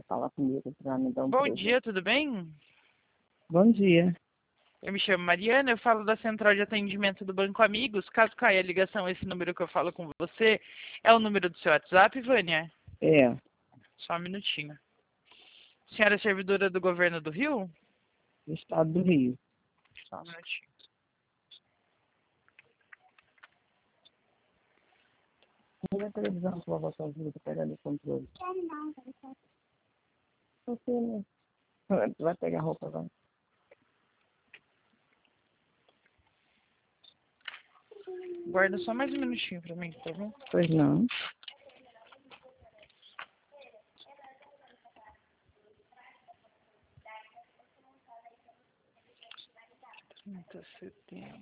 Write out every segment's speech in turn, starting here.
falar comigo para me dar um Bom presente. dia, tudo bem? Bom dia. Eu me chamo Mariana, eu falo da Central de Atendimento do Banco Amigos. Caso caia a ligação, esse número que eu falo com você é o número do seu WhatsApp, Vânia? É, Só um minutinho. Senhora é servidora do governo do Rio? do estado do Rio. Só um minutinho. Liga a televisão que eu vou sozinho, vou pegar no controle. Você, né? Tu vai pegar a roupa, vai. Guarda só mais um minutinho pra mim, tá bom? Pois não. Trinta, 70.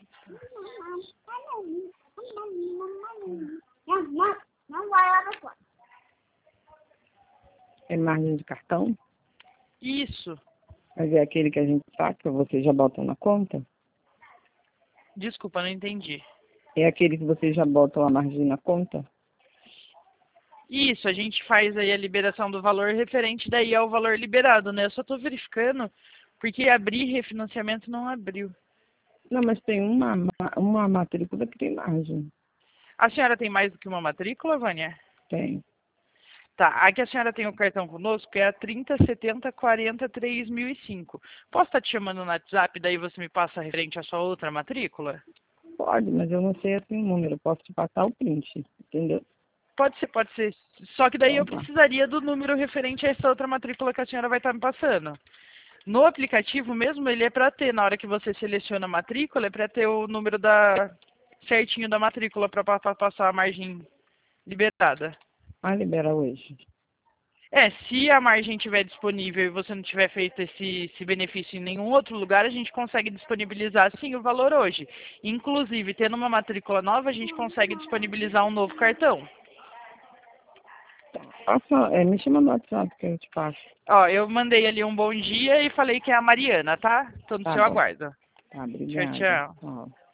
É margem de cartão? Isso. Mas é aquele que a gente saca, você já bota na conta? Desculpa, não entendi. É aquele que você já bota a margem na conta? Isso, a gente faz aí a liberação do valor referente daí ao valor liberado, né? Eu só tô verificando porque abrir refinanciamento não abriu. Não, mas tem uma matrícula que tem margem. A senhora tem mais do que uma matrícula, Vânia? Tem. Tá, aqui a senhora tem o cartão conosco, que é a 3070403005. Posso estar te chamando no WhatsApp, daí você me passa referente à sua outra matrícula? Pode, mas eu não sei assim o número. Posso te passar o print, entendeu? Pode ser, pode ser. Só que daí Então eu tá. precisaria do número referente a essa outra matrícula que a senhora vai estar me passando. No aplicativo mesmo, ele é para ter, na hora que você seleciona a matrícula, é para ter o número certinho da matrícula para passar a margem liberada. Ah, libera hoje. Se a margem estiver disponível e você não tiver feito esse benefício em nenhum outro lugar, a gente consegue disponibilizar sim o valor hoje. Inclusive, tendo uma matrícula nova, a gente consegue disponibilizar um novo cartão. Me chama no WhatsApp que eu te passo. Ó, eu mandei ali um bom dia e falei que é a Mariana, tá? Tô no Tá seu bom. aguardo. Tá, Tchau, obrigada. tchau. Tchau.